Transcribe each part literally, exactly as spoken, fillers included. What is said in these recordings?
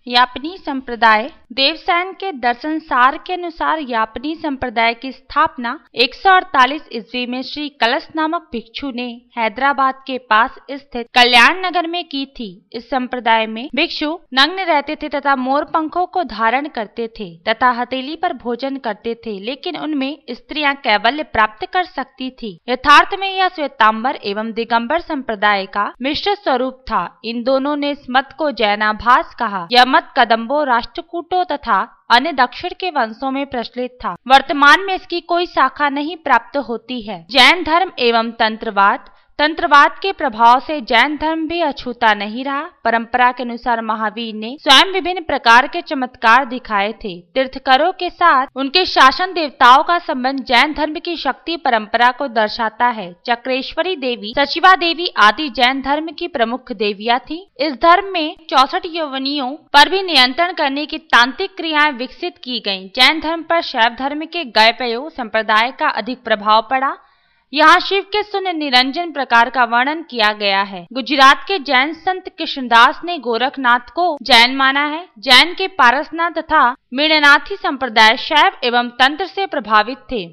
यापनी संप्रदाय। देवसैन के दर्शन सार के अनुसार यापनी संप्रदाय की स्थापना एक सौ अड़तालीस ईस्वी में श्री कलश नामक भिक्षु ने हैदराबाद के पास स्थित कल्याण नगर में की थी। इस संप्रदाय में भिक्षु नग्न रहते थे तथा मोर पंखों को धारण करते थे तथा हथेली पर भोजन करते थे, लेकिन उनमें स्त्रियां कैवल्य प्राप्त कर सकती थी। यथार्थ में यह श्वेतांबर एवं दिगंबर संप्रदाय का मिश्र स्वरूप था। इन दोनों ने इस मत को जैनाभास कहा। यह मत कदम्बों, राष्ट्रकूटों तथा अन्य दक्षिण के वंशों में प्रचलित था। वर्तमान में इसकी कोई शाखा नहीं प्राप्त होती है। जैन धर्म एवं तंत्रवाद। तंत्रवाद के प्रभाव से जैन धर्म भी अछूता नहीं रहा। परंपरा के अनुसार महावीर ने स्वयं विभिन्न प्रकार के चमत्कार दिखाए थे। तीर्थकरों के साथ उनके शासन देवताओं का संबंध जैन धर्म की शक्ति परंपरा को दर्शाता है। चक्रेश्वरी देवी, सचिवा देवी आदि जैन धर्म की प्रमुख देवियां थी। इस धर्म में चौसठ योनियों पर भी नियंत्रण करने की तांत्रिक क्रियाएं विकसित की गयी। जैन धर्म पर शैव धर्म के गयपयो संप्रदाय का अधिक प्रभाव पड़ा। यहाँ शिव के शून्य निरंजन प्रकार का वर्णन किया गया है। गुजरात के जैन संत कृष्णदास ने गोरखनाथ को जैन माना है। जैन के पारसनाथ तथा मीणनाथी संप्रदाय शैव एवं तंत्र से प्रभावित थे।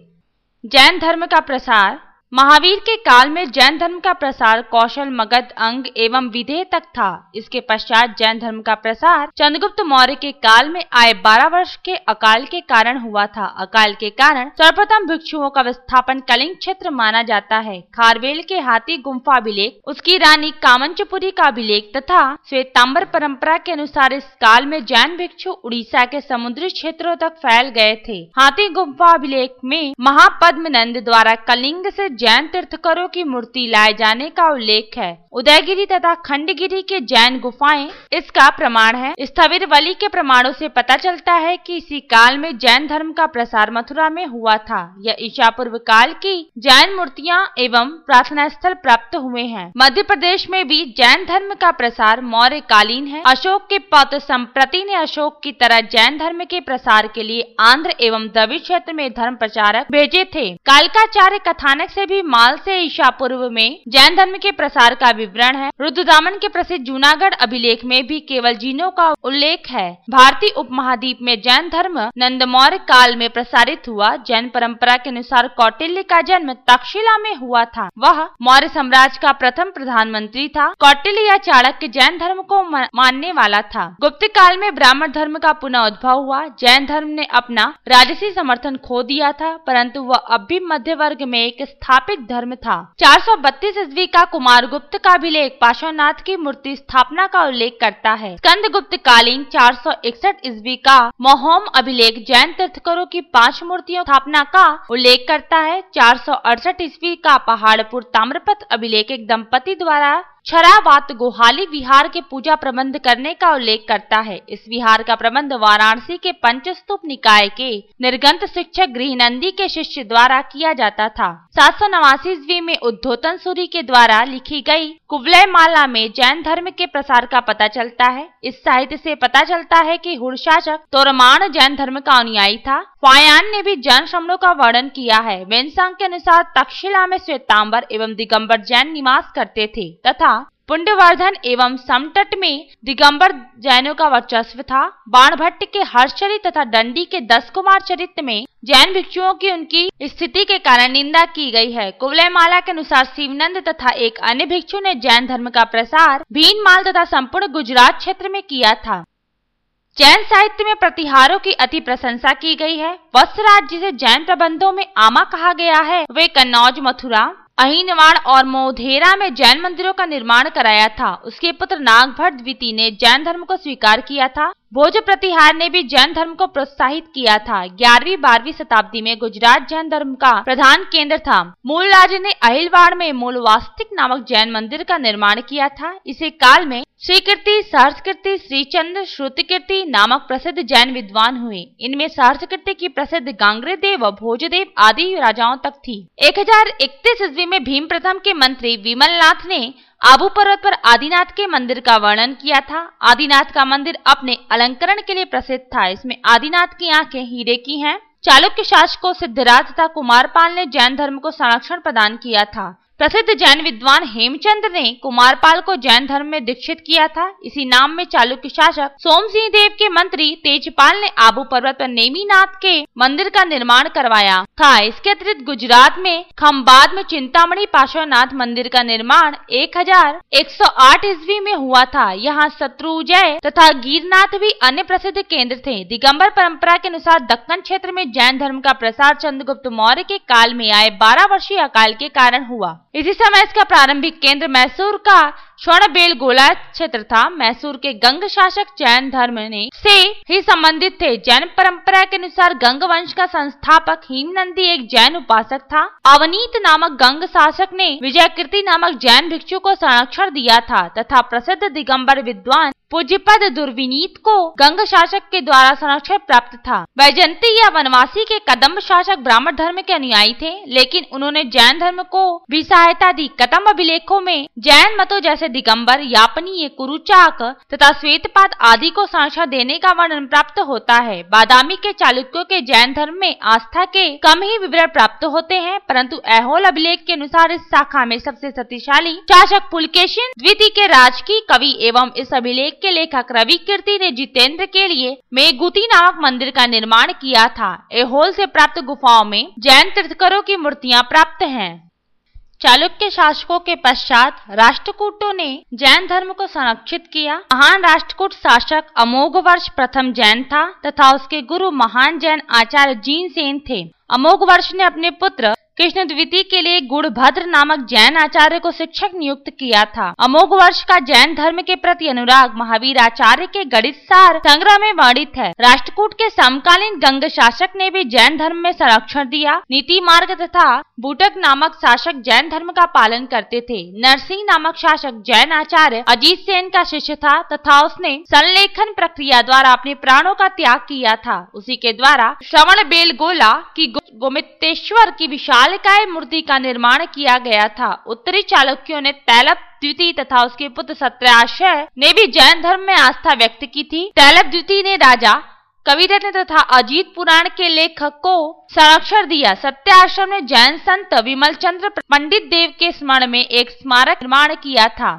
जैन धर्म का प्रसार। महावीर के काल में जैन धर्म का प्रसार कौशल, मगध, अंग एवं विदेह तक था। इसके पश्चात जैन धर्म का प्रसार चंद्रगुप्त मौर्य के काल में आए बारह वर्ष के अकाल के कारण हुआ था। अकाल के कारण सर्वप्रथम भिक्षुओं का विस्थापन कलिंग क्षेत्र माना जाता है। खारवेल के हाथी गुम्फा अभिलेख, उसकी रानी कामंचपुरी का अभिलेख तथा श्वेतांबर परंपरा के अनुसार इस काल में जैन भिक्षु उड़ीसा के समुद्री क्षेत्रों तक फैल गए थे। हाथी गुम्फा अभिलेख में महापद्मनंद द्वारा कलिंग से जैन तीर्थकरों की मूर्ति लाए जाने का उल्लेख है। उदयगिरी तथा खंडगिरी के जैन गुफाएं इसका प्रमाण है। स्थविरवली के प्रमाणों से पता चलता है कि इसी काल में जैन धर्म का प्रसार मथुरा में हुआ था। यह ईसा पूर्व काल की जैन मूर्तियां एवं प्रार्थना स्थल प्राप्त हुए हैं। मध्य प्रदेश में भी जैन धर्म का प्रसार मौर्य कालीन है। अशोक के पौत्र संप्रति ने अशोक की तरह जैन धर्म के प्रसार के लिए आंध्र एवं द्रविड़ क्षेत्र में धर्म प्रचारक भेजे थे। कालिकाचार्य कथानक से भी माल से ईसा पूर्व में जैन धर्म के प्रसार का विवरण है। रुद्रदामन के प्रसिद्ध जूनागढ़ अभिलेख में भी केवल जिनों का उल्लेख है। भारतीय उपमहाद्वीप में जैन धर्म नंदमौर्य काल में प्रसारित हुआ। जैन परंपरा के अनुसार कौटिल्य का जन्म तक्षशिला में हुआ था। वह मौर्य साम्राज्य का प्रथम प्रधानमंत्री था। कौटिल्य या चाणक्य जैन धर्म को मानने वाला था। गुप्त काल में ब्राह्मण धर्म का पुनः उद्भव हुआ। जैन धर्म ने अपना राजसी समर्थन खो दिया था, परंतु वह अब भी मध्य वर्ग में एक स्थापित धर्म था। चार सौ बत्तीस ईस्वी का कुमारगुप्त का अभिलेख पार्श्वनाथ की मूर्ति स्थापना का उल्लेख करता है। स्कंदगुप्त कालीन चार सौ इकसठ ईस्वी का मोहोम अभिलेख जैन तीर्थकरों की पांच मूर्तियों स्थापना का उल्लेख करता है। चार सौ अड़सठ ईस्वी का पहाड़पुर ताम्रपत्र अभिलेख एक दंपति द्वारा छरावात गोहाली विहार के पूजा प्रबंध करने का उल्लेख करता है। इस विहार का प्रबंध वाराणसी के पंचस्तूप निकाय के निर्गंत शिक्षक गृहनंदी के शिष्य द्वारा किया जाता था। सात सौ नवासी ईस्वी में उद्धोतन सूरी के द्वारा लिखी गई कुवलय माला में जैन धर्म के प्रसार का पता चलता है। इस साहित्य से पता चलता है कि हुड़ शासक तोरमान जैन धर्म का अनुयायी था। फायान ने भी जैन श्रमणों का वर्णन किया है। वेनसांग के अनुसार तक्षशिला में श्वेतांबर एवं दिगंबर जैन निवास करते थे तथा पुंडवर्धन एवं समतट में दिगंबर जैनों का वर्चस्व था। बाणभट्ट के हर्षचरित तथा दंडी के दस कुमार चरित्र में जैन भिक्षुओं की उनकी स्थिति के कारण निंदा की गई है। कुवलय माला के अनुसार शिवनंद तथा एक अन्य भिक्षु ने जैन धर्म का प्रसार भीनमाल तथा संपूर्ण गुजरात क्षेत्र में किया था। जैन साहित्य में प्रतिहारों की अति प्रशंसा की गई है। वत्सराज, जिसे जैन प्रबंधों में आमा कहा गया है, वे कन्नौज, मथुरा, अहिनवाड़ और मोधेरा में जैन मंदिरों का निर्माण कराया था। उसके पुत्र नागभट्ट द्वितीय ने जैन धर्म को स्वीकार किया था। भोज प्रतिहार ने भी जैन धर्म को प्रोत्साहित किया था। ग्यारहवीं बारहवीं शताब्दी में गुजरात जैन धर्म का प्रधान केंद्र था। मूल राज ने अहिलवाड़ में मूल वास्तिक नामक जैन मंदिर का निर्माण किया था। इसी काल में श्रीकीर्ति, सहस्रकीर्ति, श्रीचंद्र, श्रुतकीर्ति नामक प्रसिद्ध जैन विद्वान हुए। इनमें सहस्रकीर्ति की प्रसिद्ध गांग्रेदेव व भोजदेव आदि राजाओं तक थी। एक हजार इकतीस ईस्वी में भीम प्रथम के मंत्री विमलनाथ ने आबू पर्वत पर आदिनाथ के मंदिर का वर्णन किया था। आदिनाथ का मंदिर अपने अलंकरण के लिए प्रसिद्ध था। इसमें आदिनाथ की आंखें हीरे की हैं। चालुक्य शासकों सिद्धराज तथा कुमारपाल ने जैन धर्म को संरक्षण प्रदान किया था। प्रसिद्ध जैन विद्वान हेमचंद्र ने कुमारपाल को जैन धर्म में दीक्षित किया था। इसी नाम में चालुक्य शासक सोमसिंह देव के मंत्री तेजपाल ने आबू पर्वत पर नेमिनाथ के मंदिर का निर्माण करवाया था। इसके अतिरिक्त गुजरात में खंबात में चिंतामणि पार्श्वनाथ मंदिर का निर्माण एक हजार एक सौ आठ ईस्वी में हुआ था। यहाँ शत्रुंजय तथा गिरनाथ भी अन्य प्रसिद्ध केंद्र थे। दिगंबर परंपरा के अनुसार दक्कन क्षेत्र में जैन धर्म का प्रसार चंद्रगुप्त मौर्य के काल में आए बारह वर्षीय अकाल के कारण हुआ। इसी समय इसका प्रारंभिक केंद्र मैसूर का श्रवणबेलगोला क्षेत्र था। मैसूर के गंग शासक जैन धर्म ने से ही संबंधित थे। जैन परंपरा के अनुसार गंग वंश का संस्थापक हेमनंदी एक जैन उपासक था। अवनीत नामक गंग शासक ने विजयकीर्ति नामक जैन भिक्षु को संरक्षण दिया था तथा प्रसिद्ध दिगंबर विद्वान पूज्यपद दुर्विनीत को गंग शासक के द्वारा संरक्षण प्राप्त था। वैजयंती या वनवासी के कदम्ब शासक ब्राह्मण धर्म के अनुयायी थे, लेकिन उन्होंने जैन धर्म को भी सहायता दी। कदम्ब अभिलेखों में जैन मतों जैसे दिगंबर, यापनीय, कुरुचाक तथा श्वेतपाद आदि को संरक्षण देने का वर्णन प्राप्त होता है। बादामी के चालुक्यों के जैन धर्म में आस्था के कम ही विवरण प्राप्त होते हैं, परंतु ऐहोल अभिलेख के अनुसार इस शाखा में सबसे शक्तिशाली शासक पुलकेशिन द्वितीय के राज की कवि एवं इस अभिलेख के लेखक रवि कीर्ति ने जितेंद्र के लिए मेघुती नामक मंदिर का निर्माण किया था। ऐहोल से प्राप्त गुफाओं में जैन तीर्थंकरों की मूर्तियां प्राप्त हैं। चालुक्य शासकों के पश्चात राष्ट्रकूटों ने जैन धर्म को संरक्षित किया। महान राष्ट्रकूट शासक अमोघवर्ष प्रथम जैन था तथा उसके गुरु महान जैन आचार्य जीनसेन थे। अमोघवर्ष ने अपने पुत्र कृष्ण द्वितीय के लिए गुणभद्र नामक जैन आचार्य को शिक्षक नियुक्त किया था। अमोघवर्ष का जैन धर्म के प्रति अनुराग महावीर आचार्य के गणित सार संग्रह में वर्णित है। राष्ट्रकूट के समकालीन गंग शासक ने भी जैन धर्म में संरक्षण दिया। नीति मार्ग तथा बूटक नामक शासक जैन धर्म का पालन करते थे। नरसिंह नामक शासक जैन आचार्य अजीत सेन का शिष्य था तथा उसने संलेखन प्रक्रिया द्वारा अपने प्राणों का त्याग किया था। उसी के द्वारा श्रवणबेलगोला की गोमितेश्वर की विशाल काय मूर्ति का निर्माण किया गया था। उत्तरी चालुक्यों ने तैलप द्वितीय तथा उसके पुत्र सत्याश्रय ने भी जैन धर्म में आस्था व्यक्त की थी। तैलप द्वितीय ने राजा कविरत्न तथा अजीत पुराण के लेखक को संरक्षण दिया। सत्याश्रय ने जैन संत विमल चंद्र पंडित देव के स्मरण में एक स्मारक निर्माण किया था।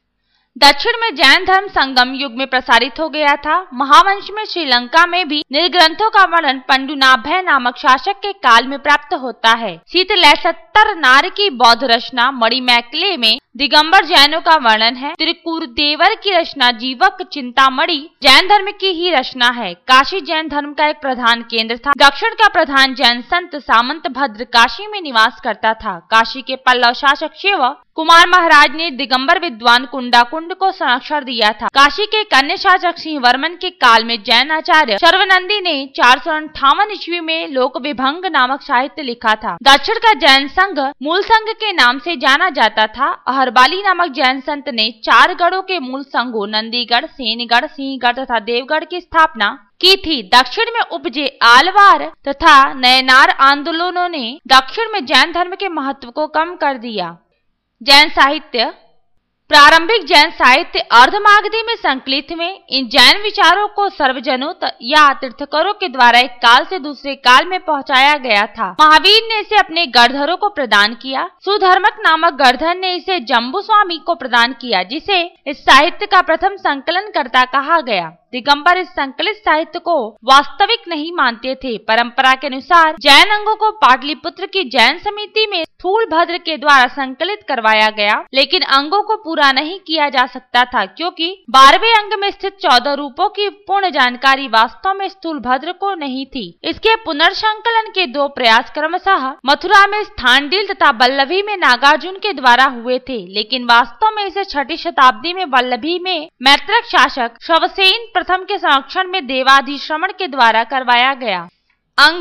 दक्षिण में जैन धर्म संगम युग में प्रसारित हो गया था। महावंश में श्रीलंका में भी निर्ग्रंथों का वर्णन पंडुनाभय नामक शासक के काल में प्राप्त होता है। शीतलैसत्तर नार की बौद्ध रचना मणिमैकले में दिगंबर जैनों का वर्णन है। त्रिकुरदेवर की रचना जीवक चिंतामणि जैन धर्म की ही रचना है। काशी जैन धर्म का एक प्रधान केंद्र था। दक्षिण का प्रधान जैन संत सामंत भद्र काशी में निवास करता था। काशी के पल्लव शासक शिव कुमार महाराज ने दिगंबर विद्वान कुंडाकुंड को संरक्षण दिया था। काशी के कन्या शासक सिंह वर्मन के काल में जैन आचार्य शर्वनंदी ने चार सौ अंठावन ईस्वी में लोक विभंग नामक साहित्य लिखा था। दक्षिण का जैन संघ मूल संघ के नाम से जाना जाता था। अहरबाली नामक जैन संत ने चार गढ़ों के मूल संघों नंदीगढ़, सेनगढ़, सिंहगढ़ तथा देवगढ़ की स्थापना की थी। दक्षिण में उपजे आलवार तथा नयनार आंदोलनों ने दक्षिण में जैन धर्म के महत्व को कम कर दिया। जैन साहित्य प्रारंभिक जैन साहित्य अर्धमागधी में संकलित में इन जैन विचारों को सर्वजनों या तीर्थंकरों के द्वारा एक काल से दूसरे काल में पहुंचाया गया था। महावीर ने इसे अपने गणधरों को प्रदान किया। सुधर्मक नामक गणधर ने इसे जम्बू स्वामी को प्रदान किया, जिसे इस साहित्य का प्रथम संकलन कर्ता कहा गया। दिगंबर इस संकलित साहित्य को वास्तविक नहीं मानते थे। परंपरा के अनुसार जैन अंगों को पाटलिपुत्र की जैन समिति में स्थूलभद्र के द्वारा संकलित करवाया गया, लेकिन अंगों को पूरा नहीं किया जा सकता था, क्योंकि बारहवें अंग में स्थित चौदह रूपों की पूर्ण जानकारी वास्तव में स्थूलभद्र को नहीं थी। इसके पुनर्संकलन के दो प्रयास क्रमशः मथुरा में स्थानडील तथा वल्लभी में नागार्जुन के द्वारा हुए थे, लेकिन वास्तव में इसे छठी शताब्दी में वल्लभी में मैत्रक शासक श्रवसेन प्रथम के संरक्षण में देवाधिश्रमण के द्वारा करवाया गया। अंग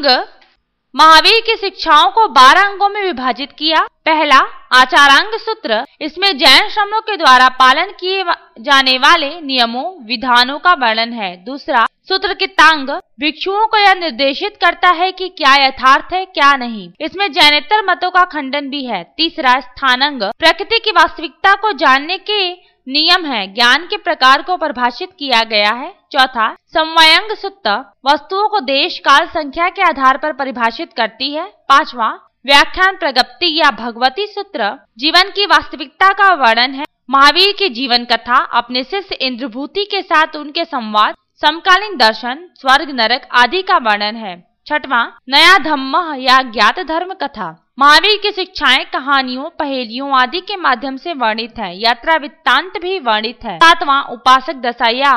महावीर की शिक्षाओं को बारह अंगों में विभाजित किया। पहला आचारांग सूत्र, इसमें जैन श्रमणों के द्वारा पालन किए जाने वाले नियमों विधानों का वर्णन है। दूसरा सूत्र कितांग भिक्षुओं को यह निर्देशित करता है कि क्या यथार्थ है क्या नहीं। इसमें जैनेतर मतों का खंडन भी है। तीसरा स्थानांग प्रकृति की वास्तविकता को जानने के नियम है, ज्ञान के प्रकार को परिभाषित किया गया है। चौथा समवायंग सूत्र वस्तुओं को देश काल संख्या के आधार पर परिभाषित करती है। पांचवा व्याख्यान प्रगति या भगवती सूत्र जीवन की वास्तविकता का वर्णन है। महावीर की जीवन कथा अपने शिष्य इंद्रभूति के साथ उनके संवाद, समकालीन दर्शन, स्वर्ग नरक आदि का वर्णन है। छठवां, नया धम्म या ज्ञात धर्म कथा। महावीर की शिक्षाएं कहानियों, पहेलियों आदि के माध्यम से वर्णित है। यात्रा वृत्तांत भी वर्णित है। सातवां, उपासक दशा या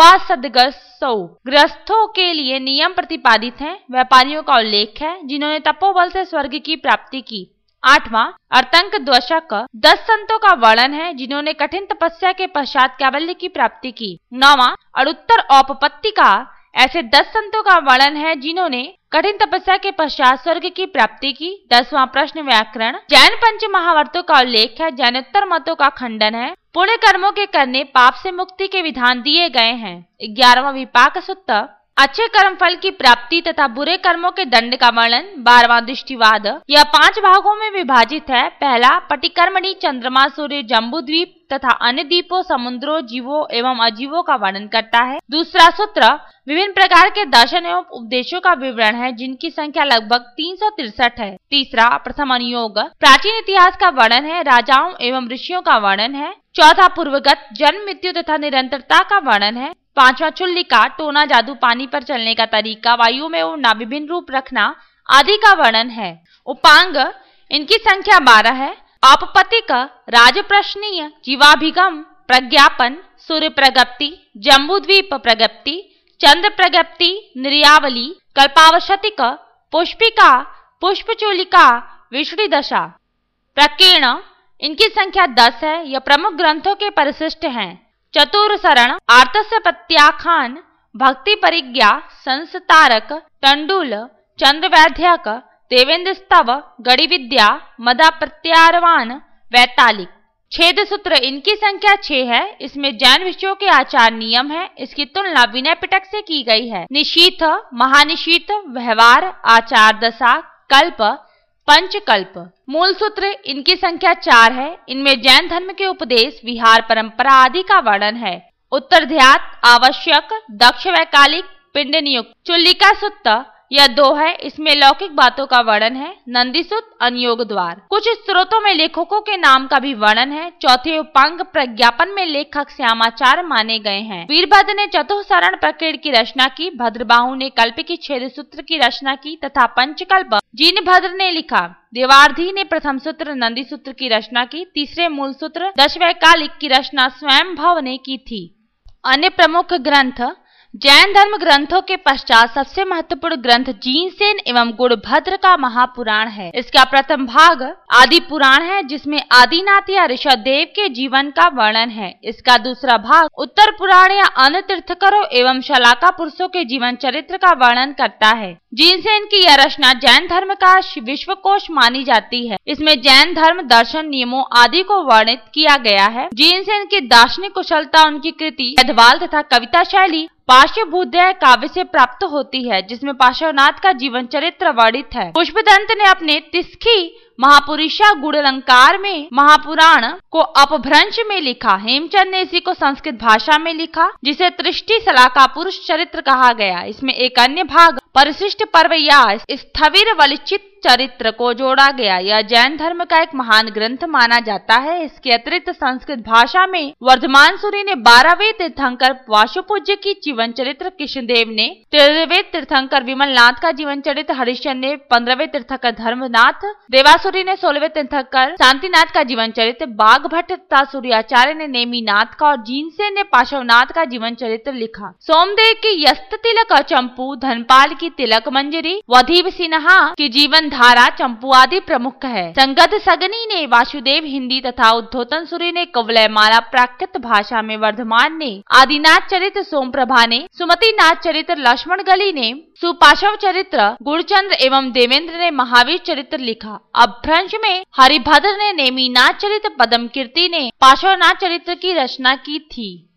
उवासदगसौ गृहस्थों के लिए नियम प्रतिपादित है। व्यापारियों का उल्लेख है जिन्होंने तपोबल से स्वर्ग की प्राप्ति की। आठवां, अर्तंक द्वशक दस संतों का वर्णन है जिन्होंने कठिन तपस्या के पश्चात कैवल्य की प्राप्ति की। नौवां, अड़ुत्तर औपपत्ति का ऐसे दस संतों का वर्णन है जिन्होंने कठिन तपस्या के पश्चात स्वर्ग की प्राप्ति की। दसवां, प्रश्न व्याकरण जैन पंच महावर्तों का उल्लेख है। जैनोत्तर मतों का खंडन है। पुण्य कर्मों के करने पाप से मुक्ति के विधान दिए गए हैं। ग्यारहवां, विपाक सूत्र अच्छे कर्म फल की प्राप्ति तथा बुरे कर्मों के दंड का वर्णन। बारहवां, दृष्टिवाद यह पांच भागों में विभाजित है। पहला, पटिकर्मणि चंद्रमा, सूर्य, जम्बू द्वीप तथा अन्य द्वीपों, समुद्रों, जीवों एवं अजीवों का वर्णन करता है। दूसरा सूत्र विभिन्न प्रकार के दर्शन एवं उपदेशों का विवरण है जिनकी संख्या लगभग तीन सौ तिरसठ है। तीसरा, प्रथम अनुयोग प्राचीन इतिहास का वर्णन है। राजाओं एवं ऋषियों का वर्णन है। चौथा, पूर्वगत जन्म मृत्यु तथा निरंतरता का वर्णन है। पांचवा, चुल्लिका टोना जादू, पानी पर चलने का तरीका, वायु में उड़ना, विभिन्न रूप रखना आदि का वर्णन है। उपांग इनकी संख्या बारह है। औपपत्तिक राजप्रश्नीय, जीवाभिगम, प्रज्ञापन, सूर्य प्रगप्ति, जम्बूद्वीप प्रगप्ति, चंद्र प्रगप्ति, निर्यावली, कल्पावशतिक, पुष्पिका, पुष्पचूलिका, विष्णु दशा। प्रकीर्ण इनकी संख्या दस है। यह प्रमुख ग्रंथों के परिशिष्ट हैं। चतुरसरण, आर्तस्य प्रत्याखान, भक्ति परिज्ञा, संस्तारक, तंडुल, चंद्रवैद्यक, देवेंद्र स्तव, गणि विद्या, मदा प्रत्यारवान, वैतालिक। छेद सूत्र इनकी संख्या छह है। इसमें जैन विषयों के आचार नियम है। इसकी तुलना विनय पिटक से की गई है। निशीथ, महानिशीथ, व्यवहार, आचार दशा, कल्प, पंचकल्प। मूल सूत्र इनकी संख्या चार है। इनमें जैन धर्म के उपदेश, विहार, परंपरा आदि का वर्णन है। उत्तरध्यात, आवश्यक, दक्ष वैकालिक, पिंड नियुक्त। चुल्लिका सूत्र यह दो है। इसमें लौकिक बातों का वर्णन है। नंदीसुत, अनुयोग द्वार। कुछ स्त्रोतों में लेखकों के नाम का भी वर्णन है। चौथे उपांग प्रज्ञापन में लेखक श्यामाचार्य माने गए हैं। वीरभद्र ने चतुःसरण प्रकीर्ण की रचना की। भद्रबाहु ने कल्प की छेद सूत्र की रचना की तथा पंचकल्प जिनभद्र ने लिखा। देवार्धी ने प्रथम सूत्र नंदी सूत्र की रचना की। तीसरे मूल सूत्र दशवैकालिक की रचना स्वयंभव ने की थी। अन्य प्रमुख ग्रंथ जैन धर्म ग्रंथों के पश्चात सबसे महत्वपूर्ण ग्रंथ जीनसेन एवं गुणभद्र का महापुराण है। इसका प्रथम भाग आदि पुराण है जिसमें आदिनाथ या ऋषभदेव के जीवन का वर्णन है। इसका दूसरा भाग उत्तर पुराण या अन्य तीर्थकरों एवं शलाका पुरुषों के जीवन चरित्र का वर्णन करता है। जीनसेन की यह रचना जैन धर्म का विश्वकोश मानी जाती है। इसमें जैन धर्म दर्शन नियमों आदि को वर्णित किया गया है। जीनसेन की दार्शनिक कुशलता उनकी कृति वेदवाल तथा कविता शैली पार्श्वभूतय काव्य से प्राप्त होती है जिसमें पार्श्वनाथ का जीवन चरित्र वर्णित है। पुष्पदंत ने अपने तिस्खी महापुरुषा गुणालंकार में महापुराण को अपभ्रंश में लिखा। हेमचंद ने इसी को संस्कृत भाषा में लिखा जिसे तृष्टि सलाका पुरुष चरित्र कहा गया। इसमें एक अन्य भाग परिशिष्ट पर्व या स्थविर वलिचित चरित्र को जोड़ा गया। यह जैन धर्म का एक महान ग्रंथ माना जाता है। इसके अतिरिक्त संस्कृत भाषा में वर्धमान सूरी ने बारहवें तीर्थंकर वासुपूज्य की जीवन चरित्र, कृष्णदेव ने तेरहवें तीर्थंकर विमलनाथ का जीवन चरित्र, हरिश्चंद्र ने पंद्रहवें तीर्थंकर धर्मनाथ, देवासुरी ने सोलहवें तीर्थंकर शांतिनाथ का जीवन चरित्र, बाघ भट्ट तथा सूर्याचार्य ने नेमिनाथ का और जीनसेन ने पार्श्वनाथ का जीवन चरित्र लिखा। सोमदेव की यस्त तिलक चंपू, धनपाल की तिलक मंजरी, वधीव सिन्हा की जीवन धारा चंपू आदि प्रमुख है। संगत सगनी ने वासुदेव हिंदी तथा उद्धोतन सूरी ने कवलयमाला प्राकृत भाषा में, वर्धमान ने आदिनाथ चरित्र, सोमप्रभा ने सुमतिनाथ चरित्र, लक्ष्मण गली ने सुपाशव चरित्र, गुणचंद्र एवं देवेंद्र ने महावीर चरित्र लिखा। अपभ्रंश में हरिभद्र ने नेमिनाथ चरित्र, पदम कीर्ति ने पार्श्वनाथ चरित्र की रचना की थी।